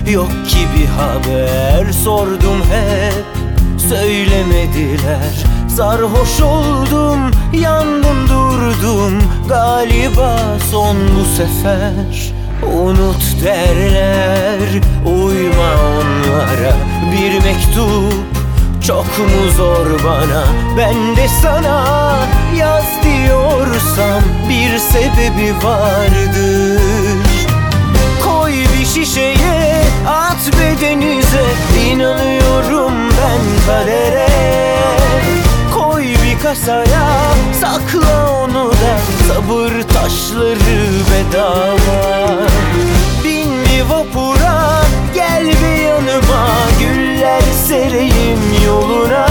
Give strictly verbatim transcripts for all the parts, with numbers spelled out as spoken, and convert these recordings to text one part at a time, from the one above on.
yok ki bir haber. Sordum hep, söylemediler. Sarhoş oldum, yandım durdum, galiba son bu sefer. Unut derler, uyma onlara. Bir mektup çok mu zor bana? Ben de sana yaz diyorsam bir sebebi vardır. Koy bir şişeye, at be denize, İnanıyorum ben kadere. Koy bir kasaya, sakla onu da, sabır taşları bedava. Bin bir vapura, gel bir yanıma, güller sereyim yoluna.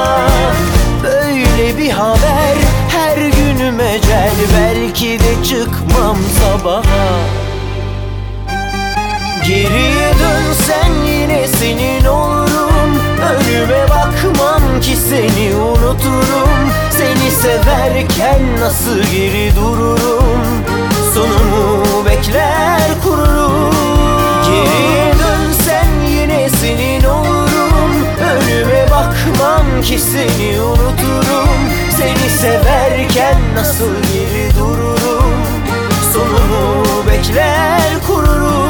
Böyle bir haber her günüm ecel, belki de çıkmam sabaha. Geriye dönsen yine senin olurum, önüme bakmam ki seni unuturum. Seni severken nasıl geri dururum, sonumu bekler kururum. Geriye dönsen yine senin olurum, önüme bakmam ki seni unuturum. Seni severken nasıl geri dururum, sonumu bekler kururum.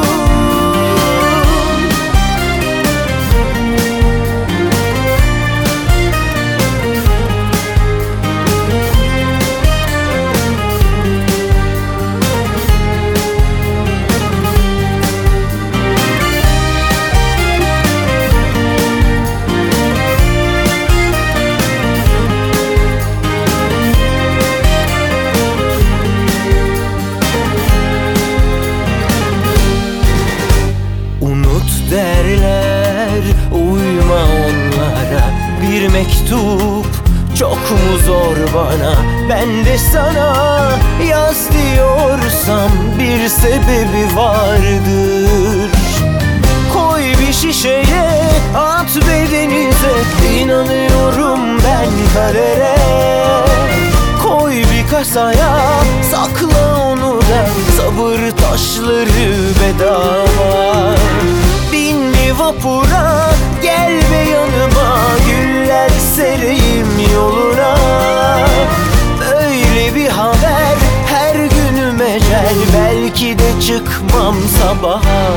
Derler, uyma onlara. Bir mektup çok mu zor bana? Ben de sana yaz diyorsam bir sebebi vardır. Koy bir şişeye, at be denize, İnanıyorum ben kadere. Koy bir kasaya, sakla onu da, sabır taşları bedava. Bin bir vapura, gel be yanıma, güller sereyim yoluna. Böyle bir haber her günüm ecel, belki de çıkmam sabaha.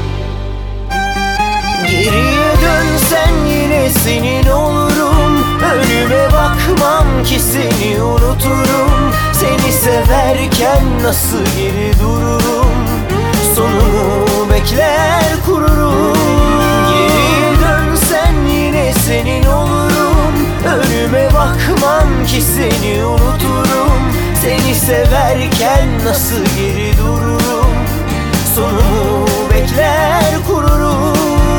Geriye dönsen yine senin olurum, önüme bakmam ki seni unuturum. Seni severken nasıl geri dururum, sonumu bekler kururum. Geriye dönsen yine senin olurum, önüme bakmam ki seni unuturum. Seni severken nasıl geri dururum, sonumu bekler kururum.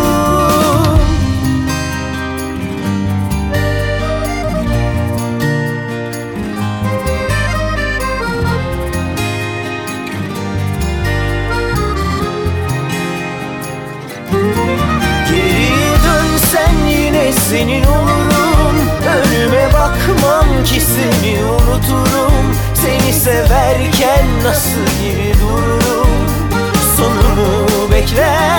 Geriye dönsen yine senin olurum, önüme bakmam ki seni unuturum. Seni severken nasıl geri dururum, sonumu bekler